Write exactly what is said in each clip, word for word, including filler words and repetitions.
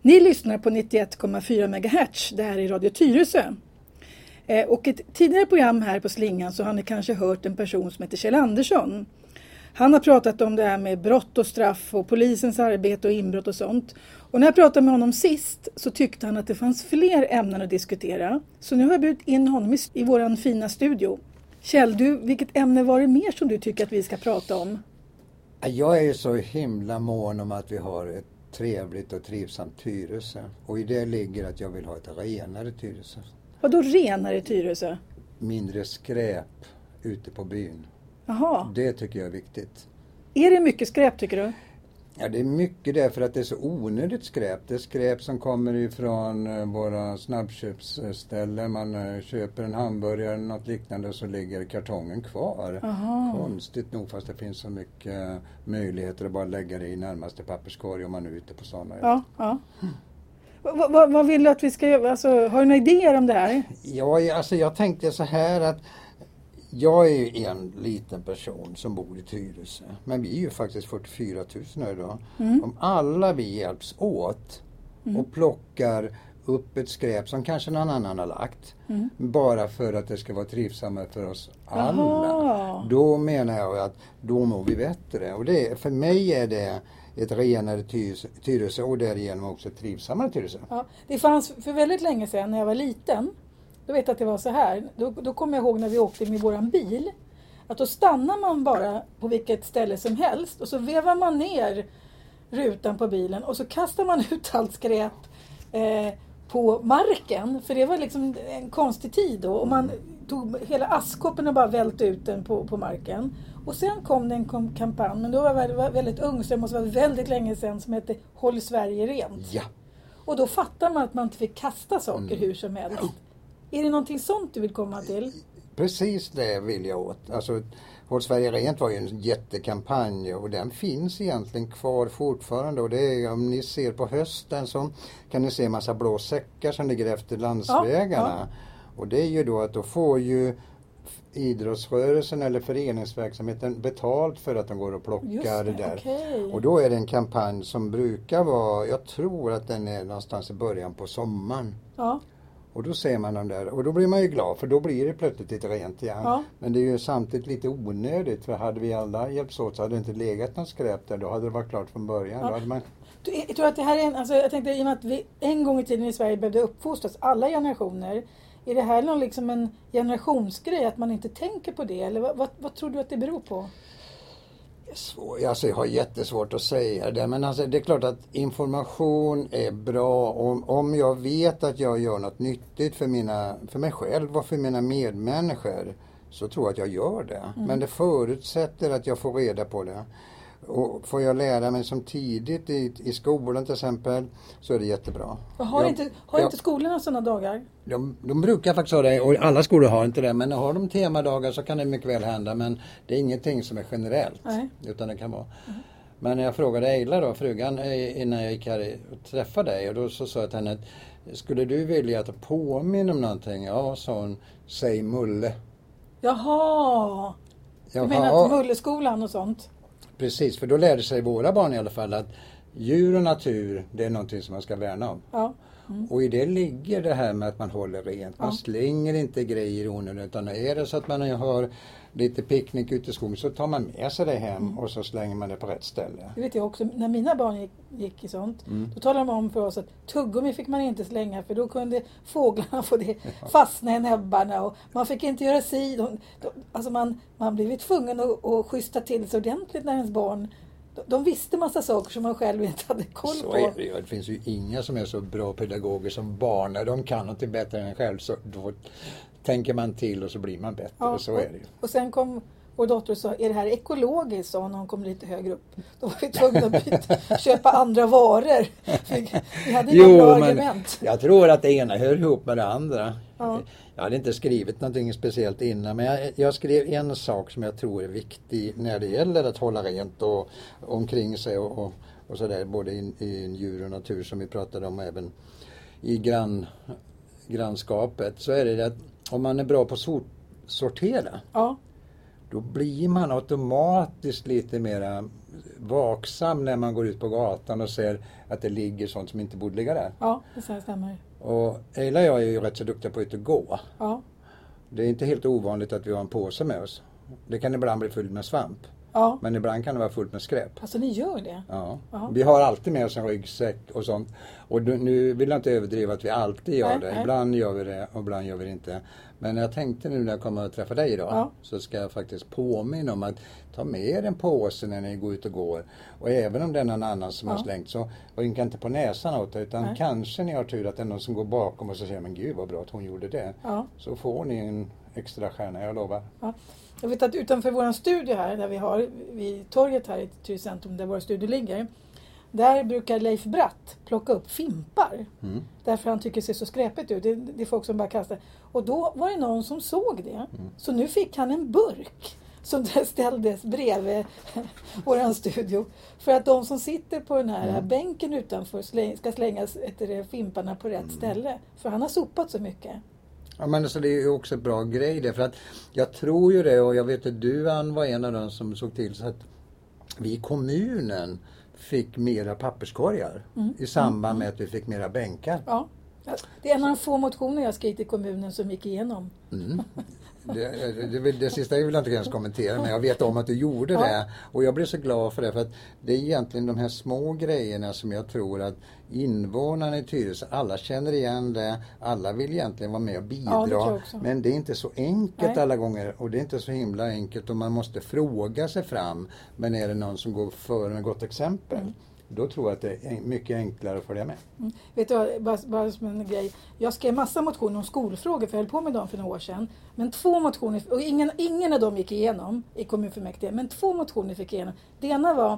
Ni lyssnar på nittioett komma fyra megahertz, det här är Radio Tyresö. Eh, och ett tidigare program här på Slingan så har ni kanske hört en person som heter Kjell Andersson. Han har pratat om det här med brott och straff och polisens arbete och inbrott och sånt. Och när jag pratade med honom sist så tyckte han att det fanns fler ämnen att diskutera. Så nu har jag bjudit in honom i, i våran fina studio. Kjell, du, vilket ämne var det mer som du tycker att vi ska prata om? Jag är ju så himla mån om att vi har ett trevligt och trivsamt Tyresö. Och i det ligger att jag vill ha ett renare Tyresö. Vadå renare Tyresö? Mindre skräp ute på byn. Jaha. Det tycker jag är viktigt. Är det mycket skräp tycker du? Ja, det är mycket därför att det är så onödigt skräp. Det är skräp som kommer ifrån uh, våra snabbköpsställen. Man uh, köper en hamburgare eller något liknande och så ligger kartongen kvar. Aha. Konstigt nog, fast det finns så mycket uh, möjligheter att bara lägga det i närmaste papperskorg om man är ute på sådana. Ja, ja. Mm. Vad, vad, vad vill du att vi ska göra? Alltså, har du några idéer om det här? Ja, alltså jag tänkte så här att jag är ju en liten person som bor i Tyresö. Men vi är ju faktiskt fyrtiofyra tusen idag. Mm. Om alla vi hjälps åt mm. och plockar upp ett skräp som kanske någon annan har lagt. Mm. Bara för att det ska vara trivsammare för oss alla. Aha. Då menar jag att då mår vi bättre. Och det, för mig är det ett renare Tyresö och därigenom också ett trivsammare Tyresö. Ja, det fanns för väldigt länge sedan när jag var liten. Då vet jag att det var så här. Då, då kommer jag ihåg när vi åkte med våran bil. Att då stannar man bara på vilket ställe som helst. Och så vevar man ner rutan på bilen. Och så kastar man ut allt skräp eh, på marken. För det var liksom en konstig tid då. Och man tog hela askkoppen och bara välte ut den på, på marken. Och sen kom det en kampanj. Men då var jag väldigt, väldigt ung. Så det måste vara väldigt länge sedan. Som hette Håll Sverige rent. Ja. Och då fattar man att man inte fick kasta saker mm. hur som helst. Är det någonting sånt du vill komma till? Precis det vill jag åt. Alltså, Håll Sverige rent var ju en jättekampanj och den finns egentligen kvar fortfarande. Och det är, om ni ser på hösten så kan ni se en massa blå säckar som ligger efter landsvägarna. Ja, ja. Och det är ju då att då får ju idrottsrörelsen eller föreningsverksamheten betalt för att de går och plockar det, det där. Okay. Och då är det en kampanj som brukar vara, jag tror att den är någonstans i början på sommaren. Ja. Och då ser man dem där. Och då blir man ju glad för då blir det plötsligt lite rent igen. Ja. Men det är ju samtidigt lite onödigt. För hade vi alla hjälps åt så hade det inte legat någon skräp där. Då hade det varit klart från början. Ja. Då hade man... Jag tror att det här är en, alltså jag tänkte i och med att vi en gång i tiden i Sverige behövde uppfostras alla generationer. Är det här någon liksom en generationsgrej att man inte tänker på det? Eller vad, vad, vad tror du att det beror på? Svår, alltså jag har jättesvårt att säga det, men alltså det är klart att information är bra. Om, om jag vet att jag gör något nyttigt för, mina, för mig själv och för mina medmänniskor så tror jag att jag gör det. Mm. Men det förutsätter att jag får reda på det. Och får jag lära mig som tidigt i, i skolan till exempel så är det jättebra. Och har jag, inte, har jag, inte skolorna sådana dagar? De, de brukar faktiskt ha det och alla skolor har inte det. Men har de temadagar så kan det mycket väl hända. Men det är ingenting som är generellt. Nej. Utan det kan vara. Mm. Men när jag frågade Eila då, frugan, innan jag gick här och träffade dig. Och då så sa jag till henne, skulle du vilja att påminna om någonting? Ja, sa hon, säg Mulle. Jaha, du menar att Mulleskolan och sånt? Precis, för då lärde sig våra barn i alla fall att djur och natur, det är någonting som man ska värna om. Ja. Mm. Och i det ligger det här med att man håller rent. Man ja. slänger inte grejer i onödan, utan är det så att man har lite picknick ute i skogen så tar man med sig det hem mm. och så slänger man det på rätt ställe. Det vet jag också, när mina barn gick, gick i sånt, mm. då talade de om för oss att tuggummi fick man inte slänga för då kunde fåglarna få det ja. fastna i näbbarna och man fick inte göra si. De, de, alltså man, man blivit tvungen att, att schyssta till sig ordentligt när ens barn de, de visste massa saker som man själv inte hade koll så på. Är det, det finns ju inga som är så bra pedagoger som barn. När de kan något bättre än själv så då tänker man till och så blir man bättre. Ja, så är det ju. Och sen kom vår dotter och sa, är det här ekologiskt? Sa hon när hon kom lite högre upp. Då var vi tvungna att byta, köpa andra varor. Vi hade inga jo, bra men argument. Jag tror att det ena hör ihop med det andra. Ja. Jag hade inte skrivit någonting speciellt innan. Men jag, jag skrev en sak som jag tror är viktig när det gäller att hålla rent och omkring sig och, och, och sådär. Både i, i djur och natur som vi pratade om även i grann, grannskapet. Så är det att om man är bra på att sort, sortera. Ja. då blir man automatiskt lite mera vaksam när man går ut på gatan och ser att det ligger sånt som inte borde ligga där. Ja, det stämmer. Och Eila och jag är ju rätt så duktiga på att gå. Ja. Det är inte helt ovanligt att vi har en påse med oss. Det kan ibland bli fullt med svamp. Ja. Men ibland kan det vara fullt med skräp. Alltså ni gör det? Ja. Aha. Vi har alltid med oss en ryggsäck och sånt. Och nu vill jag inte överdriva att vi alltid gör nej, det. Nej. Ibland gör vi det och ibland gör vi det inte. Men jag tänkte nu när jag kommer att träffa dig idag. Ja. Så ska jag faktiskt påminna om att ta med er en påse när ni går ut och går. Och även om det är någon annan som ja. har slängt så rynka inte på näsan åt det. Utan nej. kanske ni har tur att det är någon som går bakom och så säger men gud vad bra att hon gjorde det. Ja. Så får ni en extra stjärna, jag lovar. Ja. Jag vet att utanför vår studio här, där vi har vid torget här i Tyresö centrum där vår studio ligger, där brukar Leif Bratt plocka upp fimpar. Mm. Därför han tycker det ser så skräpigt ut. Det, det är folk som bara kastar. Och då var det någon som såg det. Mm. Så nu fick han en burk som ställdes bredvid vår studio. För att de som sitter på den här mm. bänken utanför släng, ska slängas efter fimparna på rätt mm. ställe. För han har sopat så mycket. Ja, men alltså det är ju också en bra grej det, för att jag tror ju det, och jag vet att du Ann var en av dem som såg till så att vi i kommunen fick mera papperskorgar mm. i samband med att vi fick mera bänkar. Ja, det är en av de få motioner jag skrivit i kommunen som gick igenom. Mm. Det, det, det sista vill jag inte ens kommentera, men jag vet om att du gjorde ja. det. Och jag blir så glad för det, för att det är egentligen de här små grejerna som jag tror att invånarna i Tyresö, alla känner igen det. Alla vill egentligen vara med och bidra. Ja, men det är inte så enkelt Nej. alla gånger. Och det är inte så himla enkelt och man måste fråga sig fram. Men är det någon som går före med gott exempel? Mm. Då tror jag att det är mycket enklare att följa med. Mm. Vet du vad, bara, bara som en grej. Jag skrev massa motioner om skolfrågor, för jag höll på med dem för några år sedan. Men två motioner, och ingen, ingen av dem gick igenom i kommunfullmäktige, men två motioner fick igenom. Det ena var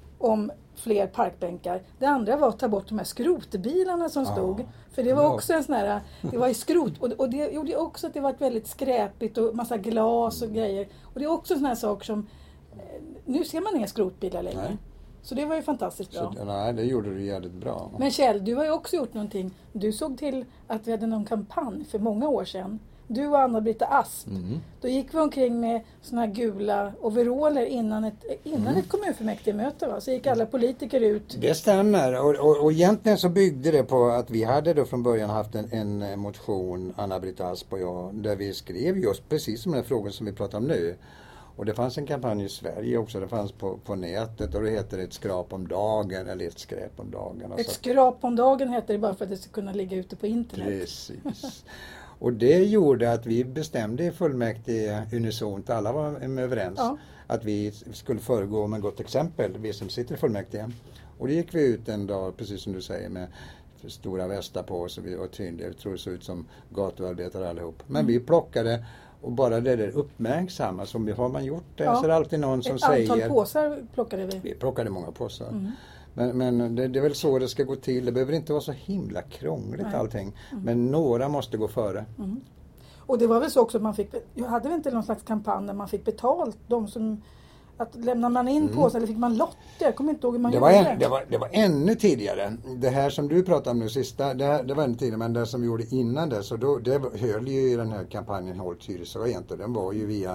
om fler parkbänkar. Det andra var att ta bort de här skrotbilarna som stod. Ja. För det var också en sån här, det var i skrot. Och, och det gjorde också att det var väldigt skräpigt och massa glas och grejer. Och det är också såna här saker som, nu ser man inga skrotbilar längre. Nej. Så det var ju fantastiskt bra. Så, nej, det gjorde du jävligt bra. Men Kjell, du har ju också gjort någonting. Du såg till att vi hade någon kampanj för många år sedan. Du och Anna-Britta Asp. Mm. Då gick vi omkring med såna här gula overaller innan ett, innan mm. ett kommunfullmäktigemöte. Va? Så gick alla politiker ut. Det stämmer. Och, och, och egentligen så byggde det på att vi hade då från början haft en, en motion, Anna-Britta Asp och jag, där vi skrev just precis som den frågan som vi pratar om nu. Och det fanns en kampanj i Sverige också, det fanns på, på nätet, och det heter ett skrap om dagen eller ett skräp om dagen. Ett skrap om dagen heter det bara för att det ska kunna ligga ute på internet. Precis. Och det gjorde att vi bestämde i fullmäktige unisont, alla var överens, ja. Att vi skulle föregå med gott exempel, vi som sitter i fullmäktige. Och då gick vi ut en dag, precis som du säger, med stora västar på oss och vi var tydliga, jag tror det såg ut som gatuarbetare allihop. Men mm. vi plockade. Och bara det där uppmärksamma, som har man gjort det, ja. Så är det alltid någon som Ett säger... Ett antal påsar plockade vi. Vi plockade många påsar. Mm. Men, men det, det är väl så det ska gå till. Det behöver inte vara så himla krångligt. Nej. Allting. Mm. Men några måste gå före. Mm. Och det var väl så också att man fick... Hade vi inte någon slags kampanj där man fick betalt? De som... Att lämnar man in mm. påsar eller fick man lotter? Jag kommer inte ihåg hur man det gjorde var det. En, det, var, det var ännu tidigare. Det här som du pratade om nu sista, det, det var ännu tidigare, men det som vi gjorde innan det, så då, det höll ju i den här kampanjen Håll Tyresö Rent, och den var ju via,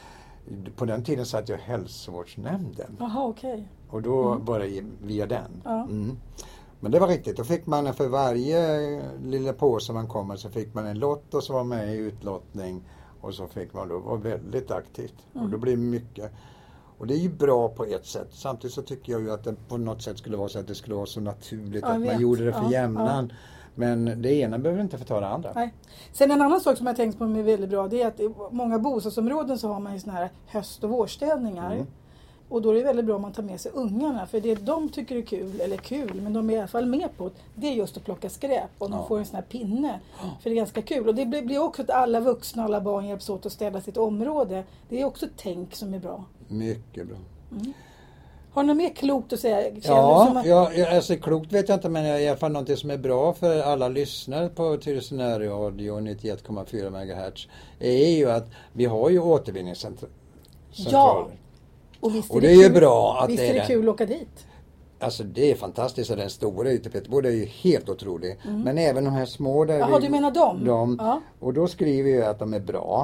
på den tiden satt jag hälsovårdsnämnden. Jaha, okej. Okay. Och då mm. var det via den. Ja. Mm. Men det var riktigt, då fick man för varje lilla påse man kommer så fick man en lott och så var med i utlottning, och så fick man då vara väldigt aktivt. Mm. Och då blir mycket. Och det är ju bra på ett sätt. Samtidigt så tycker jag ju att det på något sätt skulle vara så att det skulle vara så naturligt ja, att man gjorde det för ja, jämnan. Ja. Men det ena behöver inte förta det andra. Nej. Sen en annan sak som jag tänkt på är väldigt bra, det är att i många bostadsområden så har man ju såna här höst- och vårstädningar. Mm. Och då är det väldigt bra om man tar med sig ungarna. För det de tycker är kul, eller kul, men de är i alla fall med på, det är just att plocka skräp. Och de ja. får en sån här pinne. Ja. För det är ganska kul. Och det blir också att alla vuxna och alla barn hjälps åt att städa sitt område. Det är också ett tänk som är bra. Mycket bra. Mm. Har du något mer klokt att säga? Ja, som att... ja, alltså klokt vet jag inte, men i alla fall något som är bra för alla lyssnare på Tyresö närradio nittioett komma fyra megahertz är ju att vi har ju återvinningscentraler. Ja, och visst är och det, det är ju kul, bra att visst det är, är det kul att åka dit. Alltså det är fantastiskt, och den stora ute på Göteborg är ju helt otrolig. Mm. Men även de här små där... Jaha, vi, du menar dem? dem ja. Och då skriver jag att de är bra.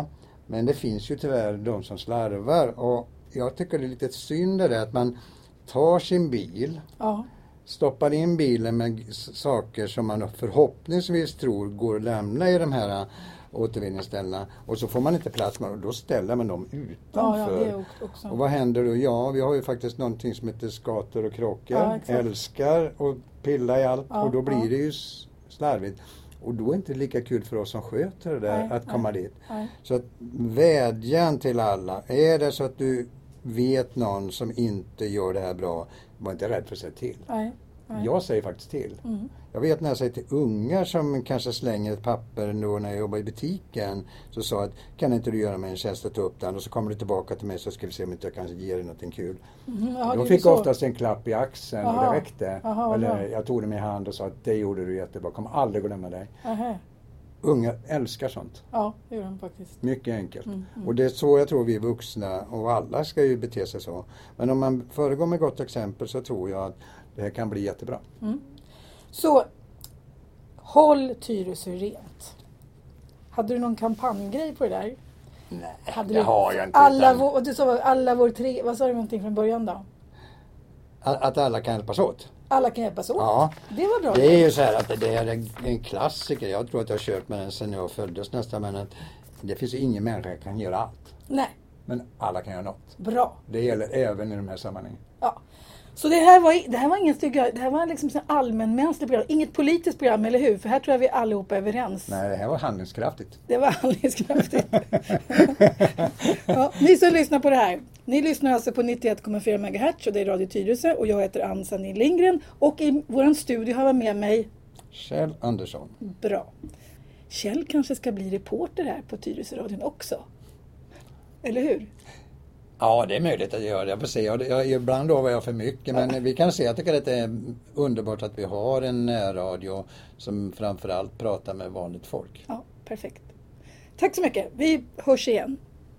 Men det finns ju tyvärr de som slarvar och jag tycker det är lite synd det att man tar sin bil, ja. stoppar in bilen med saker som man förhoppningsvis tror går att lämna i de här återvinningsställena och så får man inte plats med och då ställer man dem utanför. Ja, ja, det är också. Och vad händer då? Ja, vi har ju faktiskt någonting som heter skator och krockar. Ja, älskar att pilla i allt ja, och då blir ja. det ju slarvigt. Och då är det inte lika kul för oss som sköter det där nej, att komma nej, dit. Nej. Så att vädjan till alla, är det så att du vet någon som inte gör det här bra, var inte rädd för att säga till. Nej. Nej. Jag säger faktiskt till. Mm. Jag vet när jag säger till ungar som kanske slänger ett papper då när jag jobbar i butiken. Så sa jag att kan inte du göra mig en tjänst att ta upp den och så kommer du tillbaka till mig så ska vi se om inte jag kan ge dig något kul. Mm, ja, de fick oftast en klapp i axeln aha, och det räckte. Aha, Eller jag tog dem i hand och sa att det gjorde du jättebra, kommer aldrig glömma dig. Aha. Unga älskar sånt. Ja, det gör de faktiskt. Mycket enkelt. Mm, mm. Och det är så jag tror vi vuxna och alla ska ju bete sig så. Men om man föregår med gott exempel så tror jag att det här kan bli jättebra. Mm. Så håll Tyresö rent. Hade du någon kampanjgrej på det där? Nej, Hade det du, har jag inte. Alla utan, vår, och du sa alla vår tre, vad sa du någonting från början då? att, att alla kan hjälpas åt. Alla kan hjälpas åt. Ja, Det var bra. det är ju så här att det är en klassiker. Jag tror att jag har kört med den sedan jag föddes nästan. Men att det finns ju ingen människa som kan göra allt. Nej, Men alla kan göra något. bra. Det gäller även i de här sammanhangen. Ja. Så det här var, det här var ingen stygga, det här var liksom en allmänmänsklig program. Inget politiskt program, eller hur? För här tror jag vi allihopa är överens. Nej, det här var handlingskraftigt. Det var handlingskraftigt. Ja, ni som lyssnar på det här. Ni lyssnar alltså på nittioett komma fyra megahertz och det är Radio Tyresö och jag heter Ann-Sanni Lindgren. Och i vår studio har jag med mig Kjell Andersson. Bra. Kjell kanske ska bli reporter här på Tyresö-radion också. Eller hur? Ja, det är möjligt att göra det. Jag får se. Jag, jag, ibland lovar jag för mycket. Men ja. Vi kan se. Jag tycker att det är underbart att vi har en närradio som framförallt pratar med vanligt folk. Ja, perfekt. Tack så mycket. Vi hörs igen.